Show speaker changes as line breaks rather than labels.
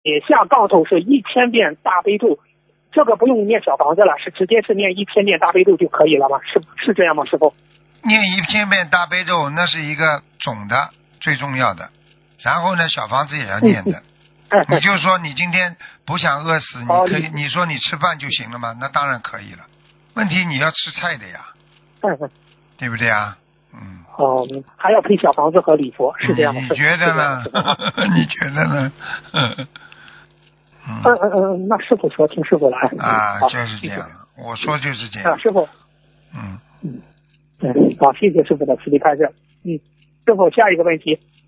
下杠头是1000遍大悲咒，这个不用念小房子了，是直接是念1000遍大悲咒就可以了吗？是这样吗，师傅？
念1000遍大悲咒，那是一个总的最重要的。然后呢，小房子也要念的。你就说你今天不想饿死，你可以，你说你吃饭就行了吗？那当然可以了。问题你要吃菜的呀，对不对啊？
还要配小房子和礼佛，是这样吗？
你觉得呢？你觉得呢？
那师傅说，听师傅的。
就是这样，我说就是这样。
师傅。好，谢谢师傅的慈悲开示。师傅，下一个问题，